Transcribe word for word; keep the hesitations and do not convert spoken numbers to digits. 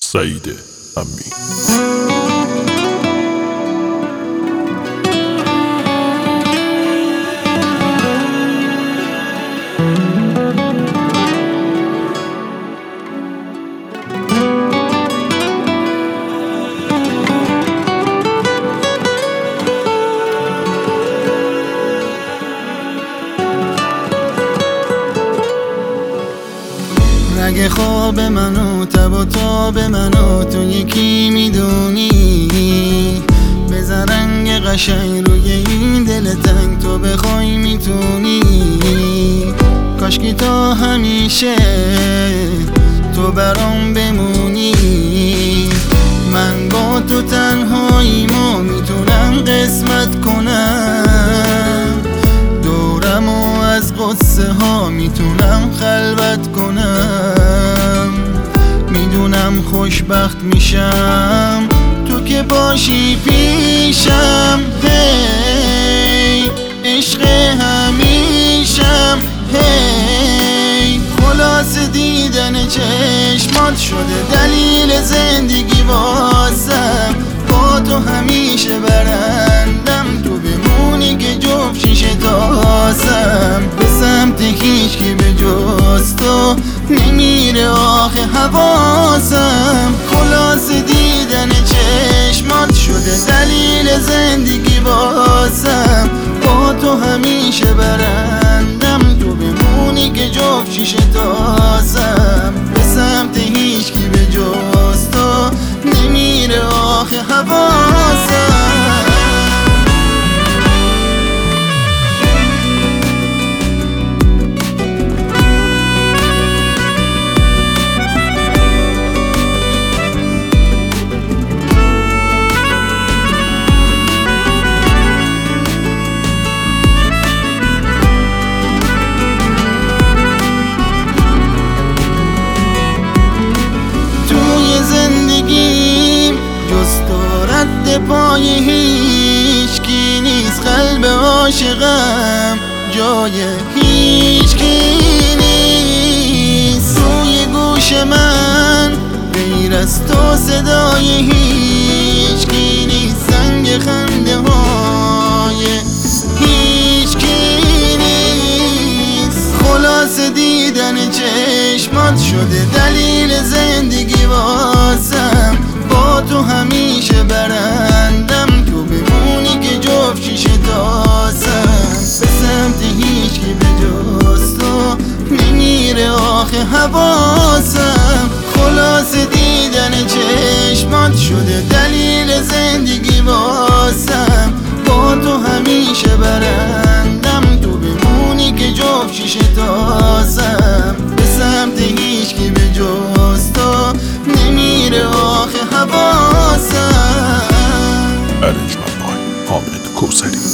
سعید امین. رگ خواب منو تب و تاب منو تو یکی میدونی، بزن رنگ قشنگ روی این دل تنگ تو بخوای میتونی. کاشکی تا همیشه تو برام بمونی، من با تو تنهاییمو میتونم قسمت کنم، دورمو از قصه ها میتونم خلوت کنم. میدونم خوشبخت میشم تو که باشی پیشم، هی عشق همیشم، هی خلاص دیدن چشمات شده دلیل زندگی واسم. با تو همیشه برندم، تو بمونی که جفت شیشه تاسم. به سمت هیچ که به جز تو نمیره آخه حواسم. خلاص دیدن چشمات شده دلیل زندگی واسم. با تو همیشه برندم، تو بمونی که جفت شیشه تاسم. به سمت هیچ کی به جز تو نمیره آخه حواسم. پای هیچ کی نیست، قلب عاشقم جای هیچ کی نیست. روی گوش من غیر از تو صدای هیچ کی نیست، زنگ خنده های هیچ کی نیست. خلاص دیدن چشمات شده دلیل زندگی واسم. با تو همیشه برندم، تو بمونی که جفت شیشه تاسم. به سمت هیچ که به جز تو نمیره آخه حواسم. خلاص دیدن چشمات شده دلیل زندگی واسم. با تو همیشه برندم، تو بمونی که جفت شیشه تاسم. به سمت هیچ که به جز تو نمیره آخه حواسم. ارنجمند بای حامد کوثری.